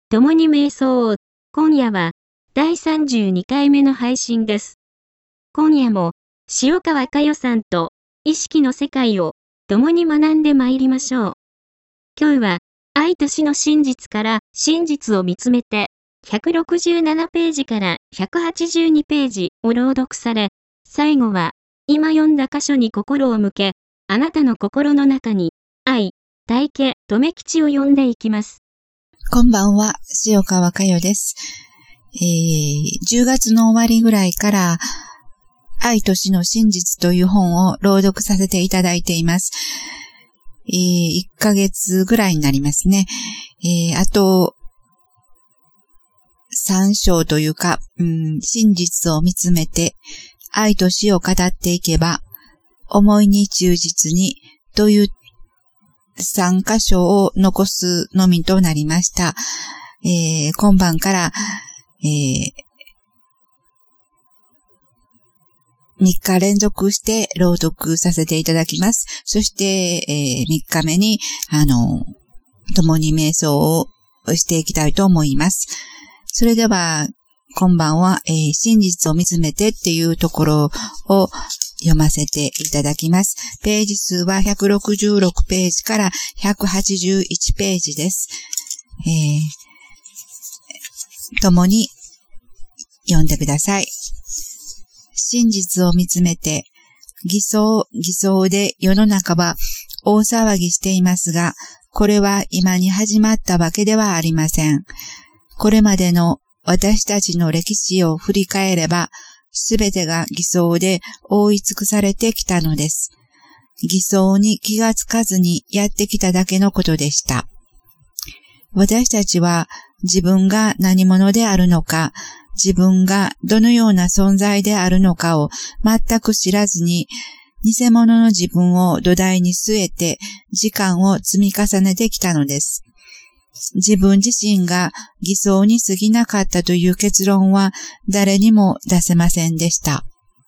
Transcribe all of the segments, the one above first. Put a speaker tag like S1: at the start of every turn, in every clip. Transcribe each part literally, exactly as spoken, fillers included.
S1: 共に瞑想。今夜はだいさんじゅうにかいめの配信です。今夜も塩川佳代さんと意識の世界を共に学んでまいりましょう。今日は愛と死の真実から真実を見つめてひゃくろくじゅうななページからひゃくはちじゅうにページを朗読され、最後は今読んだ箇所に心を向け、あなたの心の中に愛、大家、留吉を呼んでいきます。
S2: こんばんは、塩川佳代です。えー、じゅうがつの終わりぐらいから愛と死の真実という本を朗読させていただいています。えー、いっかげつぐらいになりますね。えー、あとさん章というか、うん、真実を見つめて愛と死を語っていけば思いに忠実にというさん箇所を残すのみとなりました。えー、今晩から、えー、みっか連続して朗読させていただきます。そして、えー、みっかめに、あの、共に瞑想をしていきたいと思います。それでは、今晩は、えー、真実を見つめてっていうところを読ませていただきます。ページ数はひゃくろくじゅうろくページからひゃくはちじゅういちページです。えー、共に読んでください。真実を見つめて、偽装、偽装で世の中は大騒ぎしていますが、これは今に始まったわけではありません。これまでの私たちの歴史を振り返れば、すべてが偽装で覆い尽くされてきたのです。偽装に気がつかずにやってきただけのことでした。私たちは自分が何者であるのか、自分がどのような存在であるのかを全く知らずに、偽物の自分を土台に据えて時間を積み重ねてきたのです。自分自身が偽装に過ぎなかったという結論は誰にも出せませんでした。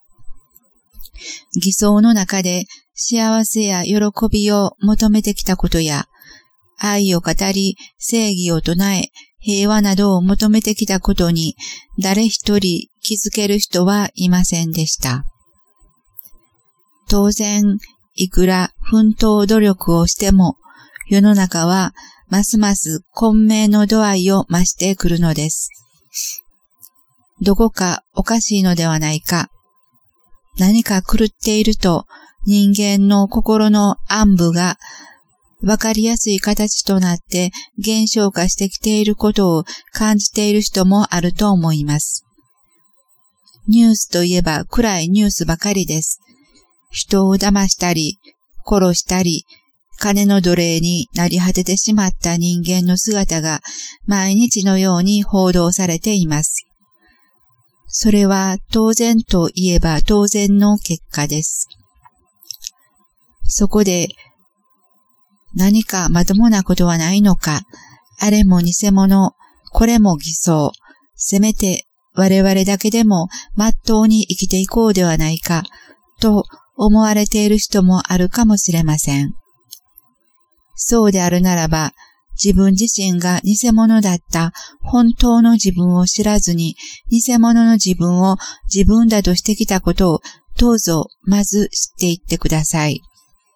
S2: 偽装の中で幸せや喜びを求めてきたことや、愛を語り正義を唱え平和などを求めてきたことに誰一人気づける人はいませんでした。当然、いくら奮闘努力をしても世の中はますます混迷の度合いを増してくるのです。どこかおかしいのではないか、何か狂っていると人間の心の暗部がわかりやすい形となって減少化してきていることを感じている人もあると思います。ニュースといえば暗いニュースばかりです。人を騙したり、殺したり、金の奴隷になり果ててしまった人間の姿が毎日のように報道されています。それは当然といえば当然の結果です。そこで何かまともなことはないのか、あれも偽物、これも偽装、せめて我々だけでもまっとうに生きていこうではないか、と思われている人もあるかもしれません。そうであるならば、自分自身が偽物だった本当の自分を知らずに、偽物の自分を自分だとしてきたことをどうぞまず知っていってください。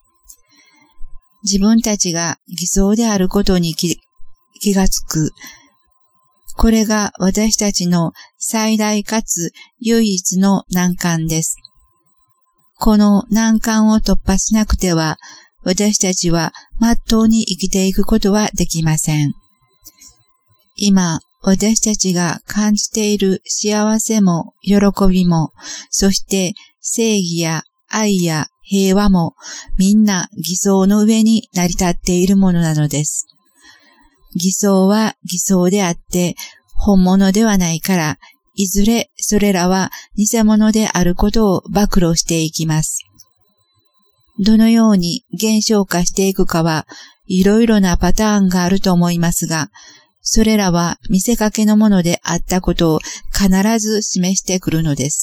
S2: 自分たちが偽装であることに 気, 気がつく。これが私たちの最大かつ唯一の難関です。この難関を突破しなくては、私たちはまっとうに生きていくことはできません。今、私たちが感じている幸せも喜びも、そして正義や愛や平和もみんな偽装の上に成り立っているものなのです。偽装は偽装であって本物ではないから、いずれそれらは偽物であることを暴露していきます。どのように減少化していくかはいろいろなパターンがあると思いますが、それらは見せかけのものであったことを必ず示してくるのです。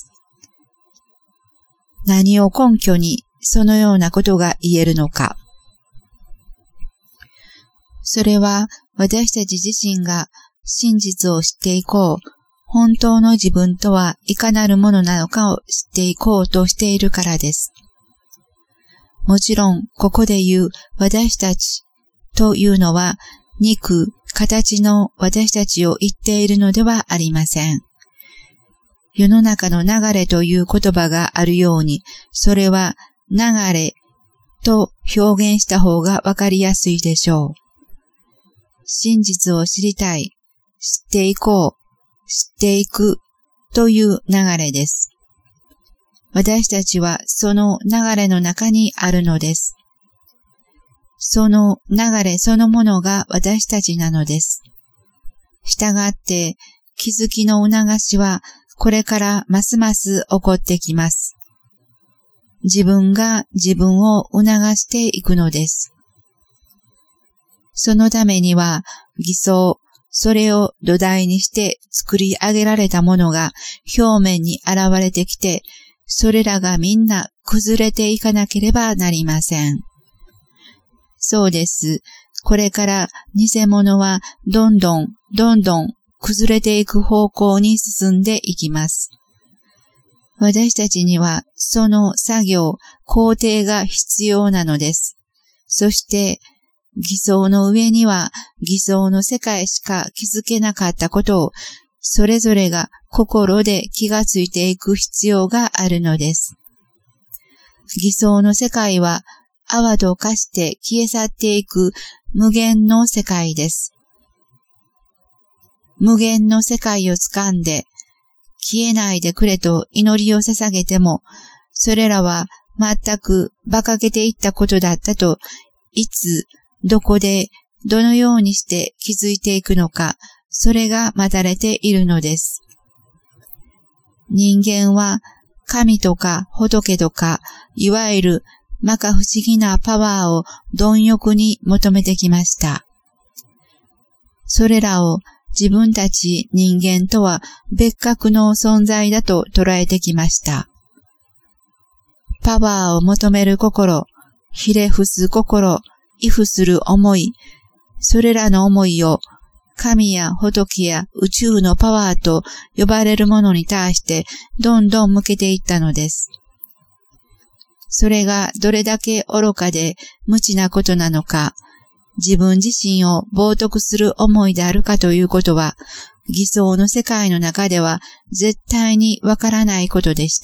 S2: 何を根拠にそのようなことが言えるのか。それは私たち自身が真実を知っていこう。本当の自分とはいかなるものなのかを知っていこうとしているからです。もちろん、ここで言う私たちというのは、肉、形の私たちを言っているのではありません。世の中の流れという言葉があるように、それは流れと表現した方がわかりやすいでしょう。真実を知りたい、知っていこう、知っていくという流れです。私たちはその流れの中にあるのです。その流れそのものが私たちなのです。したがって気づきの促しはこれからますます起こってきます。自分が自分を促していくのです。そのためには偽装、それを土台にして作り上げられたものが表面に現れてきて、それらがみんな崩れていかなければなりません。そうです。これから偽物はどんどんどんどん崩れていく方向に進んでいきます。私たちにはその作業、工程が必要なのです。そして偽装の上には偽装の世界しか気づけなかったことをそれぞれが心で気がついていく必要があるのです。偽装の世界は泡と化して消え去っていく無限の世界です。無限の世界を掴んで消えないでくれと祈りを捧げても、それらは全く馬鹿げていったことだったと、いつ、どこで、どのようにして気づいていくのか、それが待たれているのです。人間は神とか仏とか、いわゆる摩訶不思議なパワーを貪欲に求めてきました。それらを自分たち人間とは別格の存在だと捉えてきました。パワーを求める心、ひれ伏す心、畏怖する思い、それらの思いを神や仏や宇宙のパワーと呼ばれるものに対してどんどん向けていったのです。それがどれだけ愚かで無知なことなのか、自分自身を冒涜する思いであるかということは、偽装の世界の中では絶対にわからないことでした。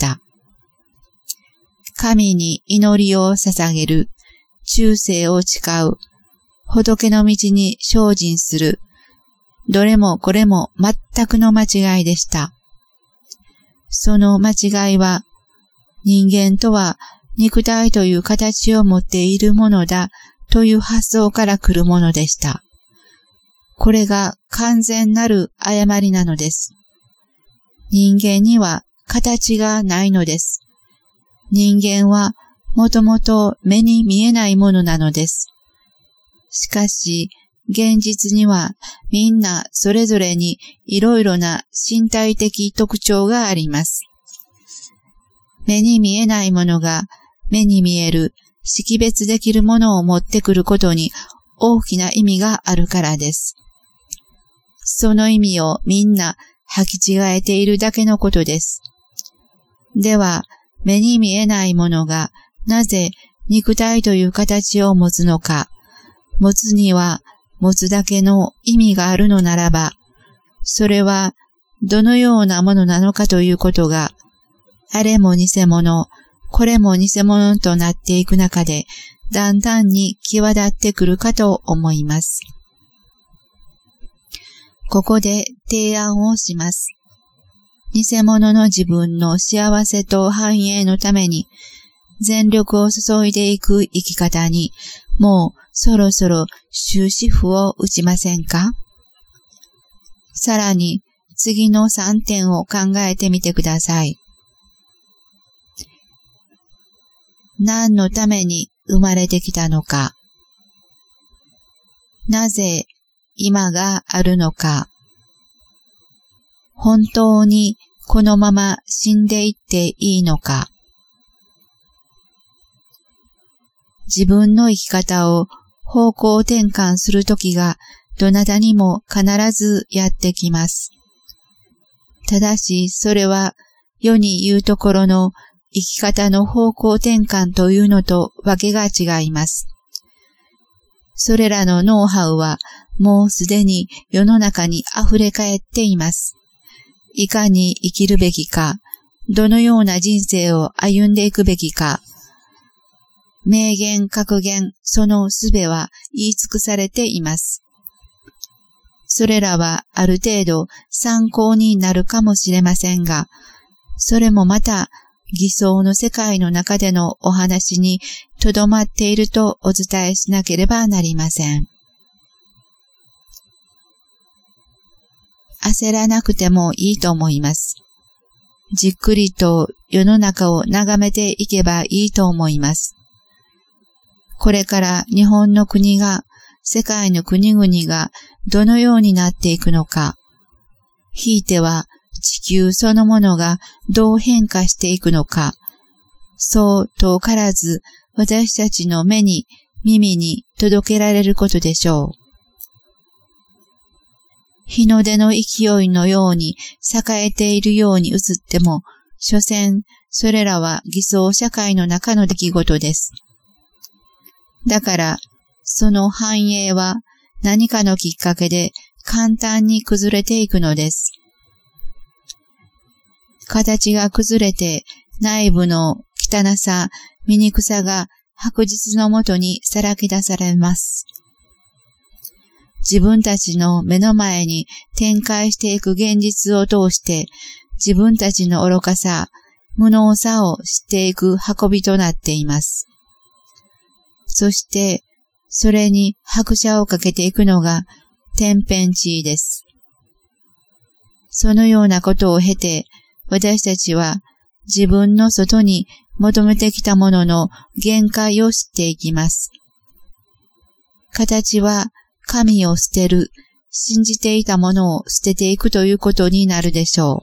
S2: 神に祈りを捧げる、忠誠を誓う、仏の道に精進する、どれもこれも全くの間違いでした。その間違いは、人間とは肉体という形を持っているものだという発想から来るものでした。これが完全なる誤りなのです。人間には形がないのです。人間はもともと目に見えないものなのです。しかし、現実にはみんなそれぞれにいろいろな身体的特徴があります。目に見えないものが目に見える識別できるものを持ってくることに大きな意味があるからです。その意味をみんな履き違えているだけのことです。では、目に見えないものがなぜ肉体という形を持つのか、持つには持つだけの意味があるのならば、それはどのようなものなのかということが、あれも偽物、これも偽物となっていく中で、だんだんに際立ってくるかと思います。ここで提案をします。偽物の自分の幸せと繁栄のために、全力を注いでいく生き方に、もうそろそろ終止符を打ちませんか？さらに次のさんてんを考えてみてください。何のために生まれてきたのか。なぜ今があるのか。本当にこのまま死んでいっていいのか。自分の生き方を方向転換するときがどなたにも必ずやってきます。ただし、それは世に言うところの生き方の方向転換というのとわけが違います。それらのノウハウはもうすでに世の中に溢れ返っています。いかに生きるべきか、どのような人生を歩んでいくべきか、明言格言、そのすべは言い尽くされています。それらはある程度参考になるかもしれませんが、それもまた偽装の世界の中でのお話にとどまっているとお伝えしなければなりません。焦らなくてもいいと思います。じっくりと世の中を眺めていけばいいと思います。これから日本の国が、世界の国々がどのようになっていくのか、ひいては地球そのものがどう変化していくのか、そう遠からず私たちの目に耳に届けられることでしょう。日の出の勢いのように栄えているように映っても、所詮それらは偽装社会の中の出来事です。だから、その繁栄は何かのきっかけで簡単に崩れていくのです。形が崩れて内部の汚さ、醜さが白日のもとにさらけ出されます。自分たちの目の前に展開していく現実を通して自分たちの愚かさ、無能さを知っていく運びとなっています。そして、それに拍車をかけていくのが天変地異です。そのようなことを経て、私たちは自分の外に求めてきたものの限界を知っていきます。形は神を捨てる、信じていたものを捨てていくということになるでしょう。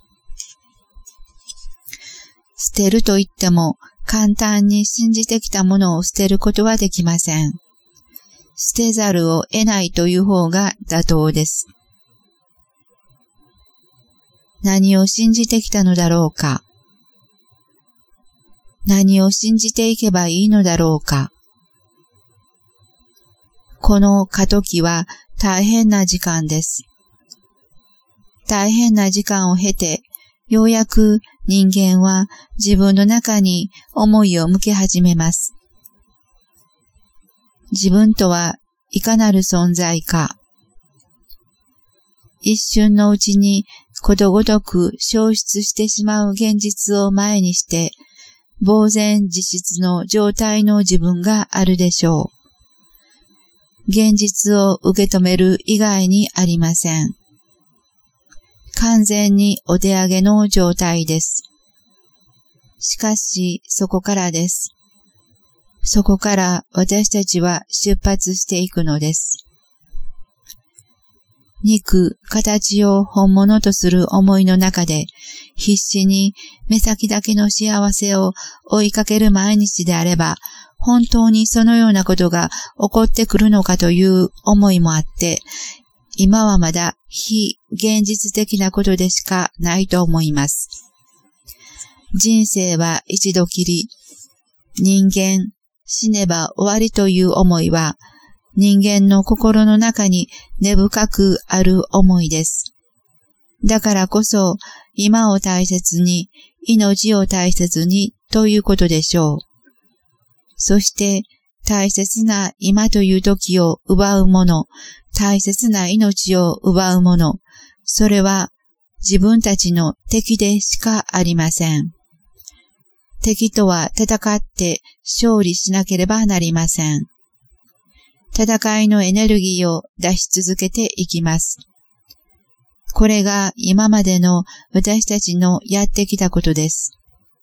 S2: 捨てると言っても、簡単に信じてきたものを捨てることはできません。捨てざるを得ないという方が妥当です。何を信じてきたのだろうか。何を信じていけばいいのだろうか。この過渡期は大変な時間です。大変な時間を経て、ようやく人間は自分の中に思いを向け始めます。自分とはいかなる存在か。一瞬のうちにことごとく消失してしまう現実を前にして、呆然自失の状態の自分があるでしょう。現実を受け止める以外にありません。完全にお手上げの状態です。しかし、そこからです。そこから私たちは出発していくのです。肉、形を本物とする思いの中で、必死に目先だけの幸せを追いかける毎日であれば、本当にそのようなことが起こってくるのかという思いもあって、今はまだ非現実的なことでしかないと思います。人生は一度きり、人間、死ねば終わりという思いは、人間の心の中に根深くある思いです。だからこそ、今を大切に、命を大切にということでしょう。そして、大切な今という時を奪うもの、大切な命を奪うもの、それは自分たちの敵でしかありません。敵とは戦って勝利しなければなりません。戦いのエネルギーを出し続けていきます。これが今までの私たちのやってきたことです。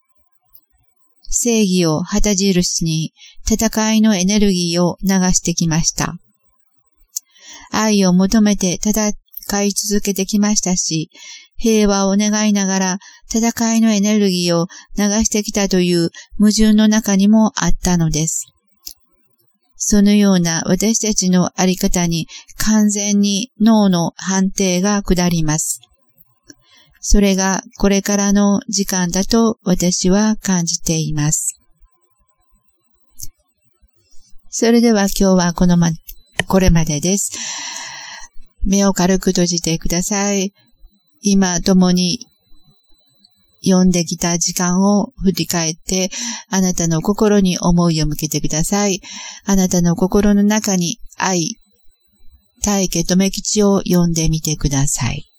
S2: 正義を旗印に戦いのエネルギーを流してきました。愛を求めて戦い続けてきましたし、平和を願いながら戦いのエネルギーを流してきたという矛盾の中にもあったのです。 そのような私たちのあり方に完全に脳の判定が下ります。それがこれからの時間だと私は感じています。それでは今日はこのま、これまでです。目を軽く閉じてください。今共に読んできた時間を振り返って、あなたの心に思いを向けてください。あなたの心の中に愛、大家留吉を読んでみてください。